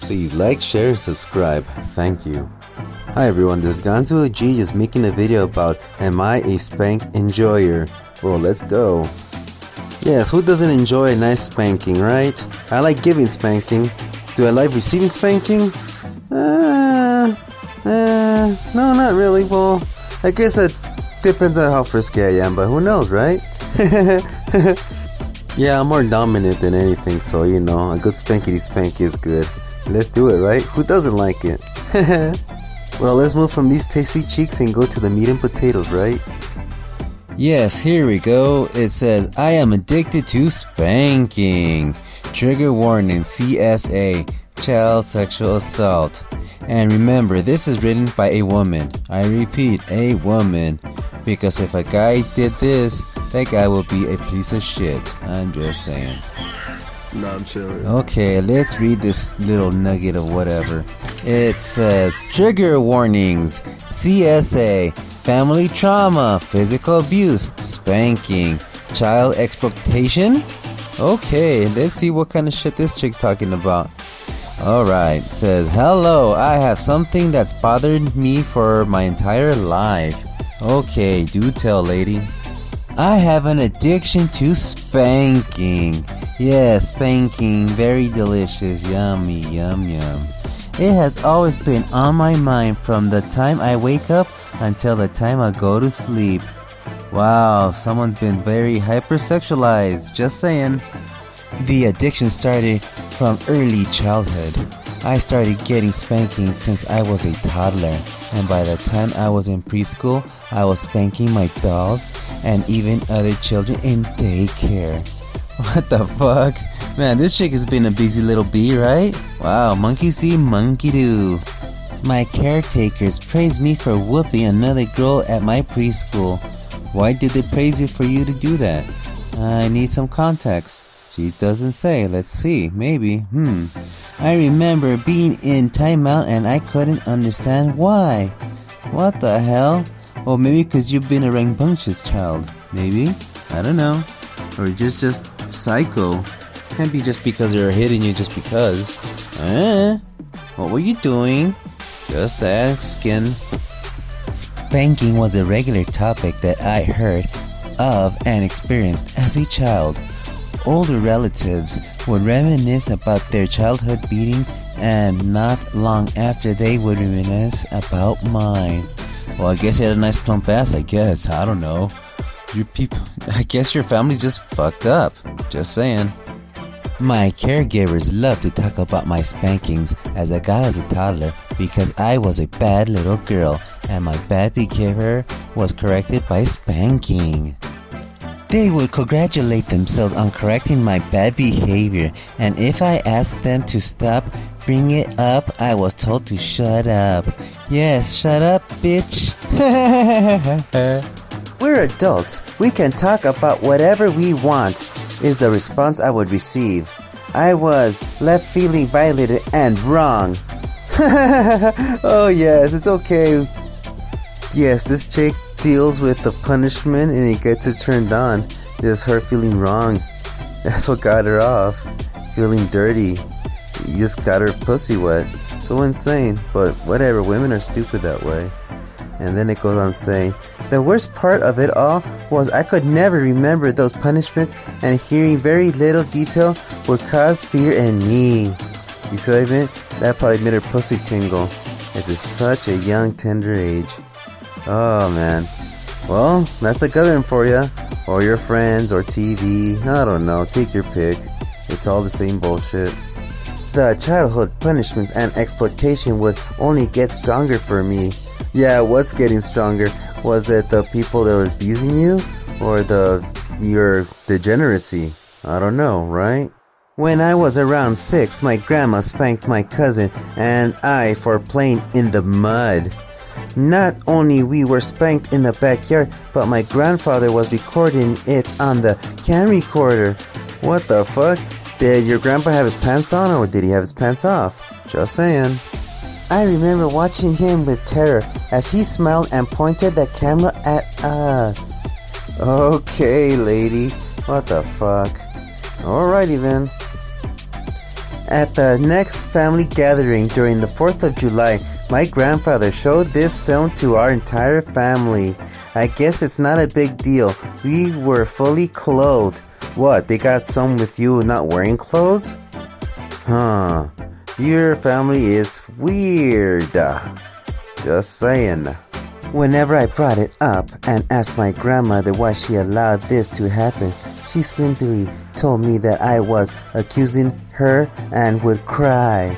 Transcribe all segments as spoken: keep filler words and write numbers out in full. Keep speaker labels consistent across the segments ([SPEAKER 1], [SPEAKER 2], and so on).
[SPEAKER 1] Please like, share, and subscribe. Thank you. Hi everyone, this is Gonzo G just making a video about am I a spank enjoyer? Well, let's go. Yes, who doesn't enjoy a nice spanking, right? I like giving spanking. Do I like receiving spanking? Uh, uh, no, not really. Well, I guess that depends on how frisky I am, but who knows, right? Yeah, I'm more dominant than anything, so you know, a good spankity spank is good. Let's do it, right? Who doesn't like it? Well, let's move from these tasty cheeks and go to the meat and potatoes, right?
[SPEAKER 2] Yes, here we go. It says, I am addicted to spanking. Trigger warning, C S A, child sexual assault. And remember, this is written by a woman. I repeat, a woman. Because if a guy did this, that guy will be a piece of shit. I'm just saying.
[SPEAKER 3] No, I'm chilling.
[SPEAKER 2] Okay, let's read this little nugget of whatever. It says, trigger warnings, C S A, family trauma, physical abuse, spanking, child exploitation. Okay, let's see what kind of shit this chick's talking about. Alright, it says, hello, I have something that's bothered me for my entire life. Okay, do tell, lady. I have an addiction to spanking. Yeah, spanking, very delicious, yummy, yum yum. It has always been on my mind from the time I wake up until the time I go to sleep. Wow, someone's been very hypersexualized, just saying. The addiction started from early childhood. I started getting spanking since I was a toddler, and by the time I was in preschool, I was spanking my dolls and even other children in daycare. What the fuck? Man, this chick has been a busy little bee, right? Wow, monkey see, monkey do. My caretakers praised me for whooping another girl at my preschool. Why did they praise you for you to do that? I need some context. She doesn't say. Let's see. Maybe. Hmm. I remember being in timeout and I couldn't understand why. What the hell? Well, maybe because you've been a rambunctious child. Maybe. I don't know. Or just just psycho. Can't be just because they're hitting you just because. Eh? What were you doing? Just asking. Spanking was a regular topic that I heard of and experienced as a child. Older relatives would reminisce about their childhood beating, and not long after they would reminisce about mine. Well, I guess you had a nice plump ass, I guess. I don't know. Your people, I guess your family's just fucked up. Just saying. My caregivers love to talk about my spankings as I got as a toddler because I was a bad little girl and my bad behavior was corrected by spanking. They would congratulate themselves on correcting my bad behavior, and if I asked them to stop bring it up, I was told to shut up. Yes, shut up, bitch.
[SPEAKER 1] We're adults. We can talk about whatever we want, is the response I would receive. I was left feeling violated and wrong. Oh yes, it's okay. Yes, this chick deals with the punishment and it gets her turned on. Just her feeling wrong. That's what got her off. Feeling dirty. You just got her pussy wet. So insane. But whatever, women are stupid that way. And then it goes on saying, the worst part of it all was I could never remember those punishments, and hearing very little detail would cause fear in me. You see what I meant? That probably made her pussy tingle. It's at such a young, tender age. Oh man. Well, that's the government for ya. Or your friends, or T V. I don't know. Take your pick. It's all the same bullshit. The childhood punishments and exploitation would only get stronger for me. Yeah, what's getting stronger? Was it the people that were abusing you? Or the your degeneracy? I don't know, right? When I was around six, my grandma spanked my cousin and I for playing in the mud. Not only we were spanked in the backyard, but my grandfather was recording it on the cam recorder. What the fuck? Did your grandpa have his pants on or did he have his pants off? Just saying. I remember watching him with terror as he smiled and pointed the camera at us. Okay, lady. What the fuck? Alrighty then. At the next family gathering during the fourth of July, my grandfather showed this film to our entire family. I guess it's not a big deal. We were fully clothed. What, they got some with you not wearing clothes? Huh. Your family is weird. Just saying. Whenever I brought it up and asked my grandmother why she allowed this to happen, she simply told me that I was accusing her and would cry.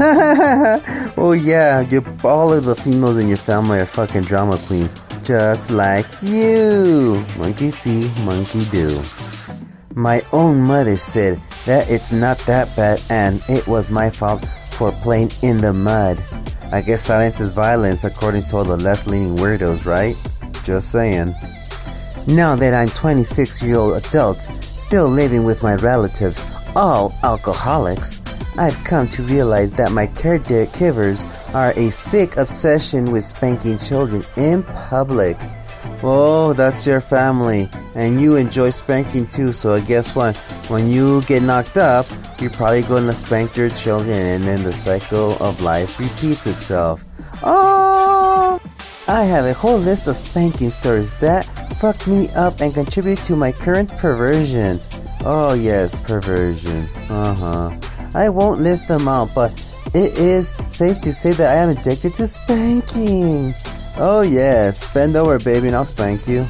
[SPEAKER 1] Oh yeah, you, all of the females in your family are fucking drama queens, just like you. Monkey see, monkey do. My own mother said that it's not that bad and it was my fault for playing in the mud. I guess silence is violence according to all the left-leaning weirdos, right? Just saying. Now that I'm twenty-six-year-old adult, still living with my relatives, all alcoholics, I've come to realize that my caregivers are a sick obsession with spanking children in public. Oh, that's your family, and you enjoy spanking too, so guess what? When you get knocked up, you're probably going to spank your children, and then the cycle of life repeats itself. Oh, I have a whole list of spanking stories that fucked me up and contributed to my current perversion. Oh yes, perversion. Uh-huh. I won't list them out, but it is safe to say that I am addicted to spanking. Oh yes, bend over baby and I'll spank you.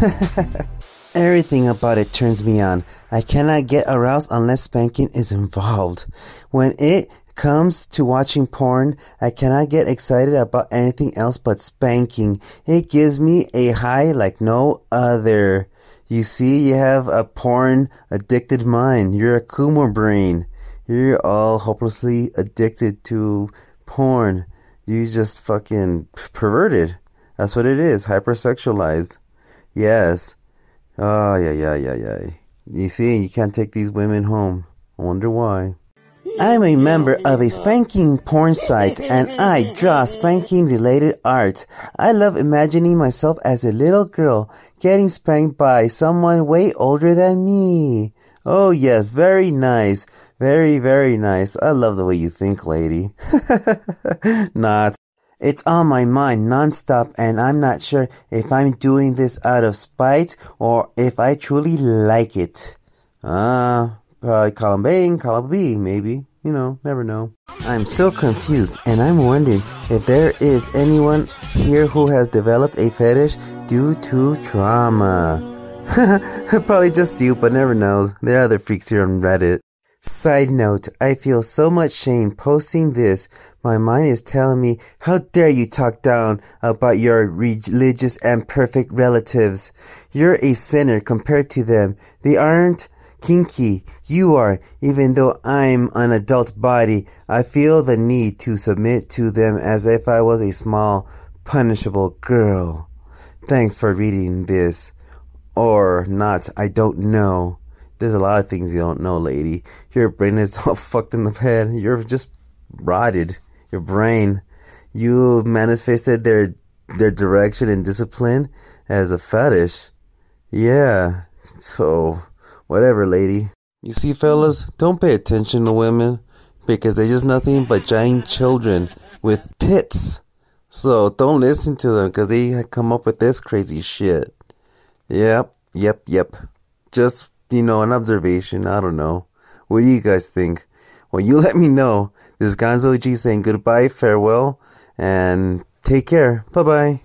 [SPEAKER 1] Everything about it turns me on. I cannot get aroused unless spanking is involved. When it comes to watching porn, I cannot get excited about anything else but spanking. It gives me a high like no other. You see, you have a porn addicted mind. You're a Kuma brain. You're all hopelessly addicted to porn. You just fucking perverted. That's what it is. Hypersexualized. Yes. Oh, yeah, yeah, yeah, yeah. You see, you can't take these women home. I wonder why. I'm a member of a spanking porn site, and I draw spanking-related art. I love imagining myself as a little girl getting spanked by someone way older than me. Oh, yes, very nice. Very, very nice. I love the way you think, lady. Not. It's on my mind non-stop, and I'm not sure if I'm doing this out of spite or if I truly like it. Ah, uh, probably column A, column B, maybe. You know, never know. I'm so confused, and I'm wondering if there is anyone here who has developed a fetish due to trauma. Probably just you, but never know. There are other freaks here on Reddit. Side note, I feel so much shame posting this. My mind is telling me, how dare you talk down about your religious and perfect relatives. You're a sinner compared to them. They aren't kinky. You are. Even though I'm an adult body, I feel the need to submit to them as if I was a small, punishable girl. Thanks for reading this. Or not, I don't know. There's a lot of things you don't know, lady. Your brain is all fucked in the head. You're just rotted. Your brain. You manifested their their direction and discipline as a fetish. Yeah. So, whatever, lady. You see, fellas, don't pay attention to women because they're just nothing but giant children with tits. So, don't listen to them because they come up with this crazy shit. Yep, yep, yep. Just, you know, an observation. I don't know. What do you guys think? Well, you let me know. This is Gonzo G saying goodbye, farewell, and take care. Bye-bye.